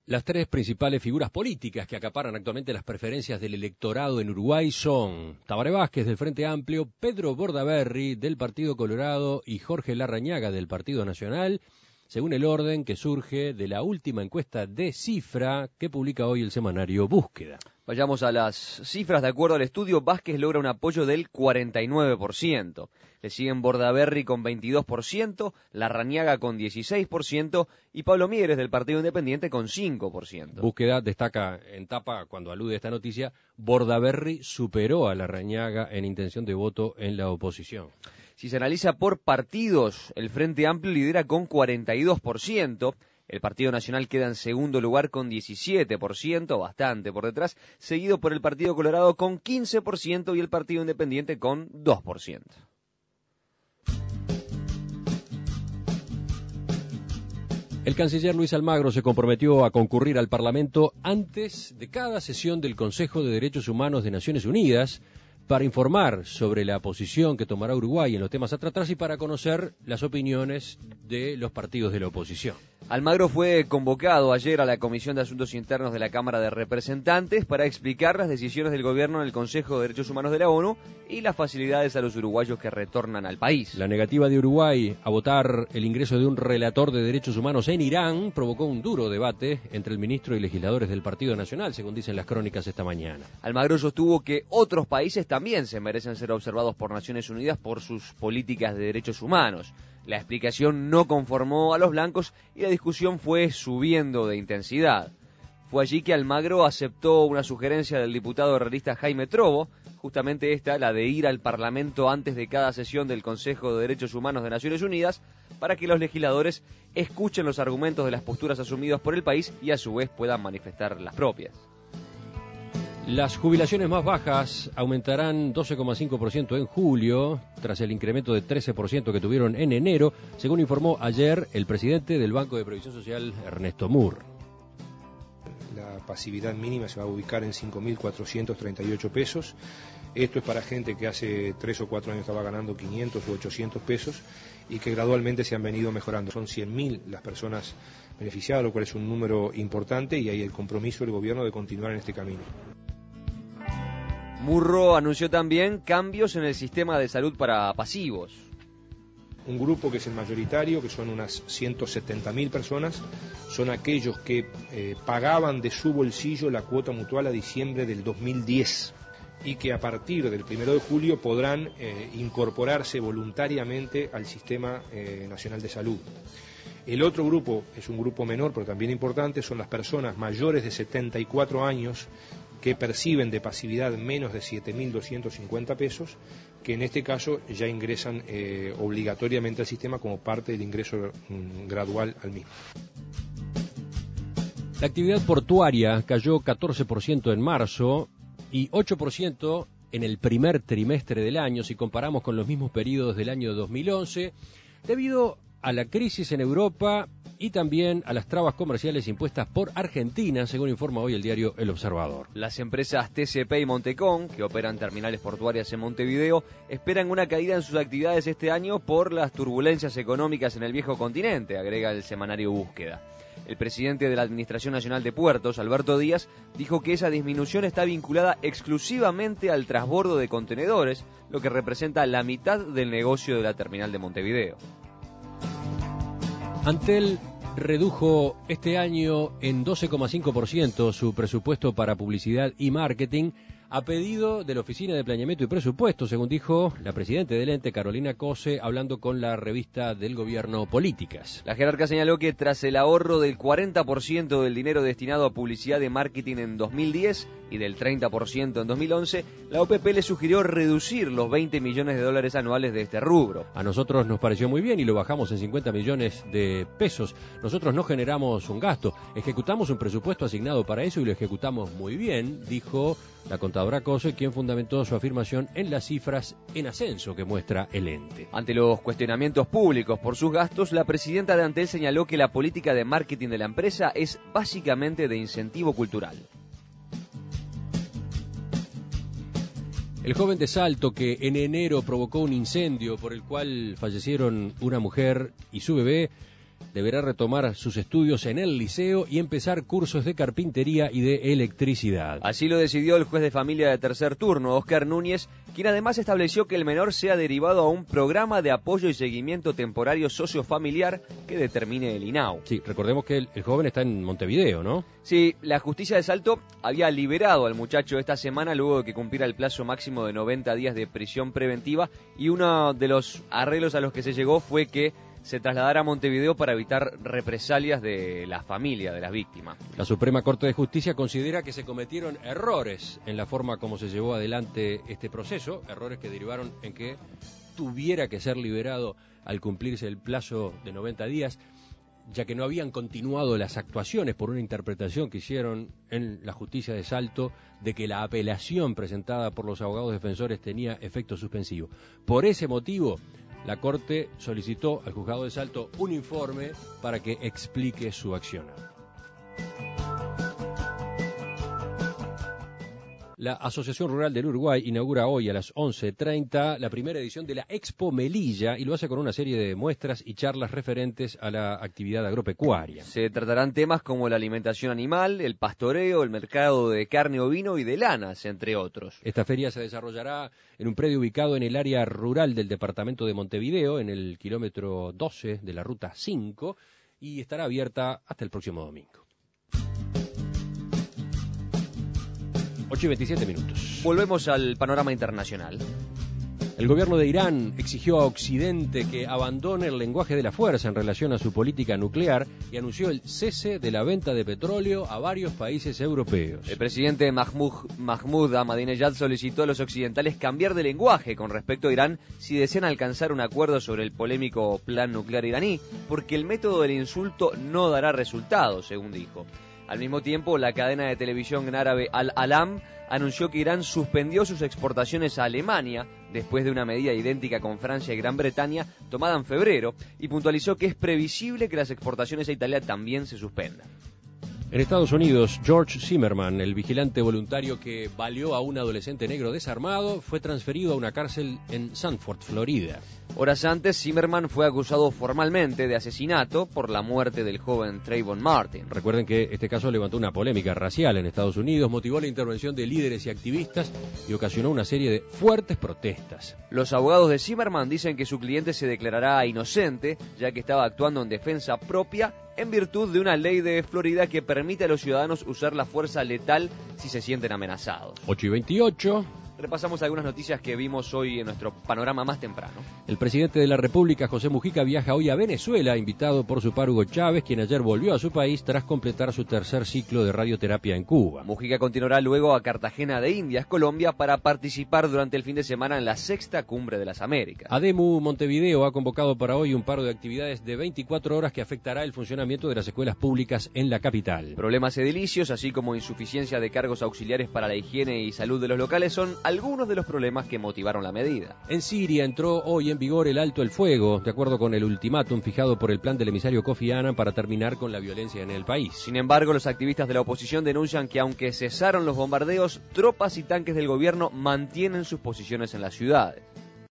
Las tres principales figuras políticas que acaparan actualmente las preferencias del electorado en Uruguay son Tabaré Vázquez del Frente Amplio, Pedro Bordaberry del Partido Colorado y Jorge Larrañaga del Partido Nacional, según el orden que surge de la última encuesta de Cifra que publica hoy el semanario Búsqueda. Vayamos a las cifras. De acuerdo al estudio, Vázquez logra un apoyo del 49%. Le siguen Bordaberry con 22%, Larrañaga con 16% y Pablo Mieres del Partido Independiente con 5%. Búsqueda destaca en tapa, cuando alude a esta noticia, Bordaberry superó a Larrañaga en intención de voto en la oposición. Si se analiza por partidos, el Frente Amplio lidera con 42%. El Partido Nacional queda en segundo lugar con 17%, bastante por detrás, seguido por el Partido Colorado con 15% y el Partido Independiente con 2%. El canciller Luis Almagro se comprometió a concurrir al Parlamento antes de cada sesión del Consejo de Derechos Humanos de Naciones Unidas para informar sobre la posición que tomará Uruguay en los temas a tratar y para conocer las opiniones de los partidos de la oposición. Almagro fue convocado ayer a la Comisión de Asuntos Internos de la Cámara de Representantes para explicar las decisiones del gobierno en el Consejo de Derechos Humanos de la ONU y las facilidades a los uruguayos que retornan al país. La negativa de Uruguay a votar el ingreso de un relator de derechos humanos en Irán provocó un duro debate entre el ministro y legisladores del Partido Nacional, según dicen las crónicas esta mañana. Almagro sostuvo que otros países también se merecen ser observados por Naciones Unidas por sus políticas de derechos humanos. La explicación no conformó a los blancos y la discusión fue subiendo de intensidad. Fue allí que Almagro aceptó una sugerencia del diputado realista Jaime Trovo, justamente esta, la de ir al Parlamento antes de cada sesión del Consejo de Derechos Humanos de Naciones Unidas, para que los legisladores escuchen los argumentos de las posturas asumidas por el país y a su vez puedan manifestar las propias. Las jubilaciones más bajas aumentarán 12,5% en julio, tras el incremento de 13% que tuvieron en enero, según informó ayer el presidente del Banco de Previsión Social, Ernesto Mur. La pasividad mínima se va a ubicar en 5.438 pesos. Esto es para gente que hace 3 o 4 años estaba ganando 500 u 800 pesos y que gradualmente se han venido mejorando. Son 100.000 las personas beneficiadas, lo cual es un número importante y hay el compromiso del gobierno de continuar en este camino. Murro anunció también cambios en el sistema de salud para pasivos. Un grupo que es el mayoritario, que son unas 170.000 personas, son aquellos que pagaban de su bolsillo la cuota mutual a diciembre del 2010 y que a partir del 1 de julio podrán incorporarse voluntariamente al Sistema Nacional de Salud. El otro grupo es un grupo menor, pero también importante, son las personas mayores de 74 años que perciben de pasividad menos de 7.250 pesos, que en este caso ya ingresan obligatoriamente al sistema como parte del ingreso gradual al mismo. La actividad portuaria cayó 14% en marzo y 8% en el primer trimestre del año, si comparamos con los mismos periodos del año 2011, debido a la crisis en Europa y también a las trabas comerciales impuestas por Argentina, según informa hoy el diario El Observador. Las empresas TCP y Montecón, que operan terminales portuarias en Montevideo, esperan una caída en sus actividades este año por las turbulencias económicas en el viejo continente, agrega el semanario Búsqueda. El presidente de la Administración Nacional de Puertos, Alberto Díaz, dijo que esa disminución está vinculada exclusivamente al transbordo de contenedores, lo que representa la mitad del negocio de la terminal de Montevideo. Antel redujo este año en 12,5% su presupuesto para publicidad y marketing a pedido de la Oficina de Planeamiento y Presupuesto, según dijo la presidenta del ente, Carolina Cose, hablando con la revista del Gobierno Políticas. La jerarca señaló que tras el ahorro del 40% del dinero destinado a publicidad y marketing en 2010 y del 30% en 2011, la OPP le sugirió reducir los $20 millones anuales de este rubro. A nosotros nos pareció muy bien y lo bajamos en 50 millones de pesos. Nosotros no generamos un gasto, ejecutamos un presupuesto asignado para eso y lo ejecutamos muy bien, dijo la contadora Cose, quien fundamentó su afirmación en las cifras en ascenso que muestra el ente. Ante los cuestionamientos públicos por sus gastos, la presidenta de Antel señaló que la política de marketing de la empresa es básicamente de incentivo cultural. El joven de Salto, que en enero provocó un incendio por el cual fallecieron una mujer y su bebé, deberá retomar sus estudios en el liceo y empezar cursos de carpintería y de electricidad. Así lo decidió el juez de familia de tercer turno, Óscar Núñez, quien además estableció que el menor sea derivado a un programa de apoyo y seguimiento temporario sociofamiliar que determine el INAU. Sí, recordemos que el joven está en Montevideo, ¿no? Sí, la justicia de Salto había liberado al muchacho esta semana luego de que cumpliera el plazo máximo de 90 días de prisión preventiva, y uno de los arreglos a los que se llegó fue que se trasladara a Montevideo para evitar represalias de la familia de las víctimas. La Suprema Corte de Justicia considera que se cometieron errores en la forma como se llevó adelante este proceso, errores que derivaron en que tuviera que ser liberado al cumplirse el plazo de 90 días, ya que no habían continuado las actuaciones por una interpretación que hicieron en la justicia de Salto de que la apelación presentada por los abogados defensores tenía efecto suspensivo. Por ese motivo, la Corte solicitó al juzgado de Salto un informe para que explique su accionar. La Asociación Rural del Uruguay inaugura hoy a las 11:30 la primera edición de la Expo Melilla, y lo hace con una serie de muestras y charlas referentes a la actividad agropecuaria. Se tratarán temas como la alimentación animal, el pastoreo, el mercado de carne ovino y de lanas, entre otros. Esta feria se desarrollará en un predio ubicado en el área rural del departamento de Montevideo, en el kilómetro 12 de la ruta 5, y estará abierta hasta el próximo domingo. 8:27. Volvemos al panorama internacional. El gobierno de Irán exigió a Occidente que abandone el lenguaje de la fuerza en relación a su política nuclear y anunció el cese de la venta de petróleo a varios países europeos. El presidente Mahmoud Ahmadinejad solicitó a los occidentales cambiar de lenguaje con respecto a Irán si desean alcanzar un acuerdo sobre el polémico plan nuclear iraní, porque el método del insulto no dará resultados, según dijo. Al mismo tiempo, la cadena de televisión en árabe Al-Alam anunció que Irán suspendió sus exportaciones a Alemania después de una medida idéntica con Francia y Gran Bretaña tomada en febrero, y puntualizó que es previsible que las exportaciones a Italia también se suspendan. En Estados Unidos, George Zimmerman, el vigilante voluntario que baleó a un adolescente negro desarmado, fue transferido a una cárcel en Sanford, Florida. Horas antes, Zimmerman fue acusado formalmente de asesinato por la muerte del joven Trayvon Martin. Recuerden que este caso levantó una polémica racial en Estados Unidos, motivó la intervención de líderes y activistas y ocasionó una serie de fuertes protestas. Los abogados de Zimmerman dicen que su cliente se declarará inocente, ya que estaba actuando en defensa propia en virtud de una ley de Florida que permite a los ciudadanos usar la fuerza letal si se sienten amenazados. 8:28. Repasamos algunas noticias que vimos hoy en nuestro panorama más temprano. El presidente de la República, José Mujica, viaja hoy a Venezuela, invitado por su par Hugo Chávez, quien ayer volvió a su país tras completar su tercer ciclo de radioterapia en Cuba. Mujica continuará luego a Cartagena de Indias, Colombia, para participar durante el fin de semana en la sexta Cumbre de las Américas. ADEMU Montevideo ha convocado para hoy un paro de actividades de 24 horas que afectará el funcionamiento de las escuelas públicas en la capital. Problemas edilicios, así como insuficiencia de cargos auxiliares para la higiene y salud de los locales, son algunos de los problemas que motivaron la medida. En Siria entró hoy en vigor el alto el fuego, de acuerdo con el ultimátum fijado por el plan del emisario Kofi Annan para terminar con la violencia en el país. Sin embargo, los activistas de la oposición denuncian que aunque cesaron los bombardeos, tropas y tanques del gobierno mantienen sus posiciones en las ciudades.